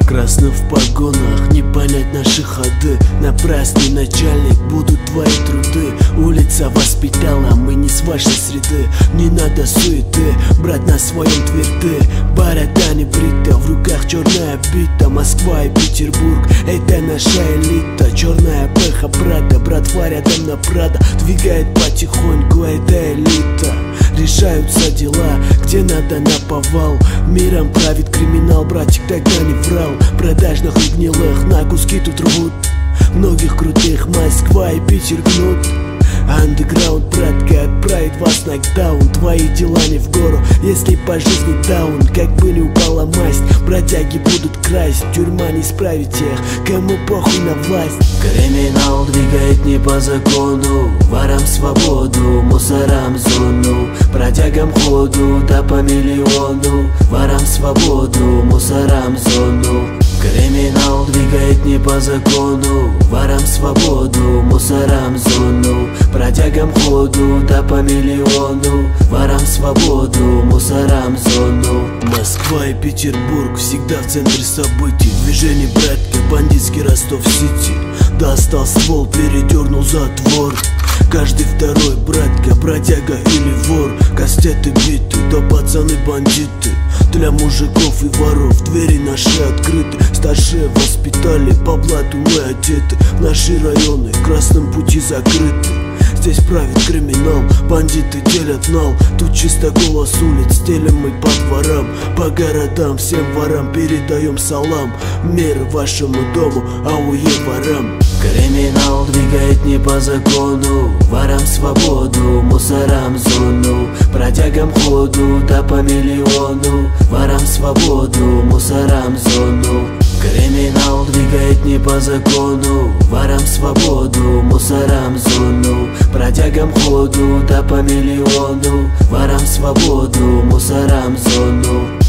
Красно в погонах, не понять наши ходы. Напрасный начальник, будут твои труды. Улица воспитала, мы не с вашей среды. Не надо суеты, брат на своем тверды. Борода не брита, в руках черная бита. Москва и Петербург, это наша элита. Черная пеха брата, братва рядом на Прада. Двигает потихоньку, это элита. Решаются дела, где надо наповал. Миром правит криминал, братик тогда не врал. Продажных и гнилых на куски тут рвут. Многих крутых Москва и Питер гнут. Андеграунд, братка, отправит вас нокдаун. Твои дела не в гору, если по жизни даун. Как бы не упала масть, бродяги будут красть. Тюрьма не справит тех, кому похуй на власть. Криминал двигает не по закону, ворам свободу, мусорам зону. Бродягам ходу, да по миллиону. Ворам свободу, мусорам зону. Криминал двигает не по закону, ворам свободу, мусорам зону. Бродягам ходу, да по миллиону. Ворам свободу, мусорам зону. Москва и Петербург всегда в центре событий. Движение, братка, бандитский Ростов-Сити. Достал ствол, передернул затвор. Каждый второй, братка, бродяга или вор. Кастеты биты, да пацаны бандиты. Для мужиков и воров двери наши открыты. Старшие воспитали, по блату мы одеты. Наши районы в красном пути закрыты. Здесь правит криминал, бандиты делят нал. Тут чисто голос улиц, стелим мы по дворам. По городам, всем ворам передаем салам. Мир вашему дому, ауе ворам. Криминал двигает не по закону, ворам свободу, мусорам зону. Бродягам ходу, да по миллиону. Ворам свободу, мусорам зону. Криминал двигает не по закону, ворам свободу, мусорам зону. Бродягам ходу, да по миллиону. Ворам свободу, мусорам зону.